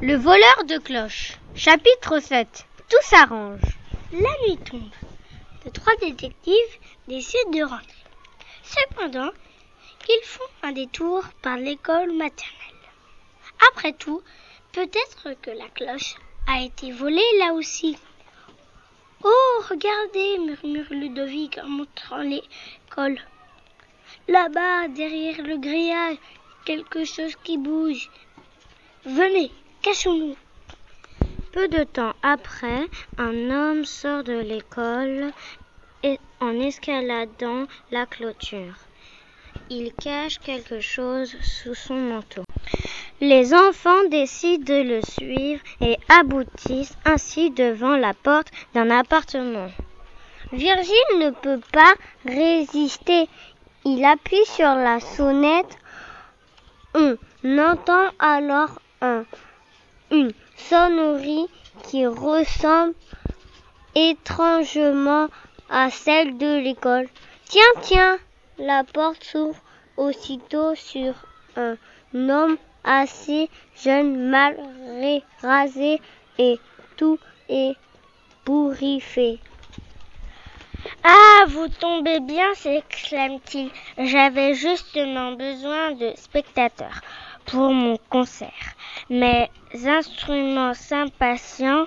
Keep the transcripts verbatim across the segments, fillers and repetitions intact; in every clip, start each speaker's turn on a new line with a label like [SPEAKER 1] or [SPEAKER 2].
[SPEAKER 1] Le voleur de cloches. Chapitre sept. Tout s'arrange.
[SPEAKER 2] La nuit tombe. Les trois détectives décident de rentrer. Cependant, ils font un détour par l'école maternelle. Après tout, peut-être que la cloche a été volée là aussi. « Oh, regardez !» murmure Ludovic en montrant l'école. « Là-bas, derrière le grillage, quelque chose qui bouge. Venez, cachons-nous !»
[SPEAKER 3] Peu de temps après, un homme sort de l'école et en escaladant la clôture. Il cache quelque chose sous son manteau. Les enfants décident de le suivre et aboutissent ainsi devant la porte d'un appartement.
[SPEAKER 4] Virgile ne peut pas résister. Il appuie sur la sonnette. On entend alors un, une sonnerie qui ressemble étrangement à celle de l'école. Tiens, tiens, la porte s'ouvre aussitôt sur un homme assez jeune, mal rasé et tout ébouriffé.
[SPEAKER 2] « Ah, vous tombez bien !» s'exclame-t-il. « J'avais justement besoin de spectateurs pour mon concert. Mes instruments s'impatientent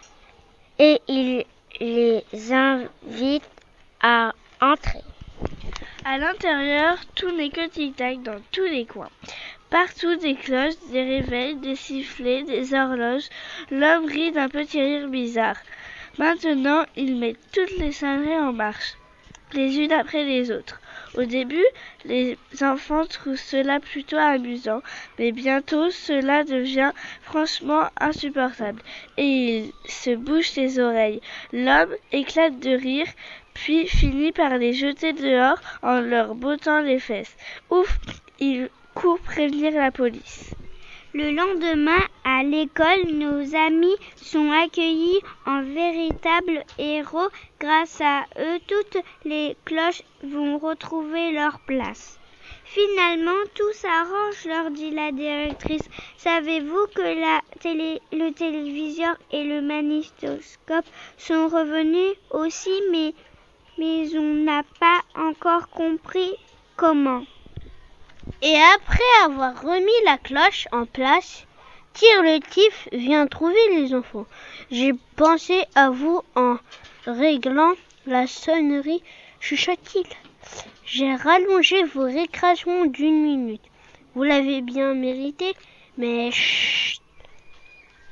[SPEAKER 2] et il les invite à entrer. » À l'intérieur, tout n'est que tic-tac dans tous les coins. Partout des cloches, des réveils, des sifflets, des horloges. L'homme rit d'un petit rire bizarre. Maintenant, il met toutes les sonneries en marche, les unes après les autres. Au début, les enfants trouvent cela plutôt amusant, mais bientôt cela devient franchement insupportable et ils se bouchent les oreilles. L'homme éclate de rire, puis finit par les jeter dehors en leur bottant les fesses. Ouf, il court prévenir la police.
[SPEAKER 4] Le lendemain, à l'école, nos amis sont accueillis en véritables héros. Grâce à eux, toutes les cloches vont retrouver leur place. Finalement, tout s'arrange, leur dit la directrice. Savez-vous que la télé, le téléviseur et le magnétoscope sont revenus aussi, mais, mais on n'a pas encore compris comment.
[SPEAKER 1] Et après avoir remis la cloche en place, Tire-le-Tif vient trouver les enfants. J'ai pensé à vous en réglant la sonnerie, chuchote-t-il. J'ai rallongé vos récréations d'une minute. Vous l'avez bien mérité, mais chut.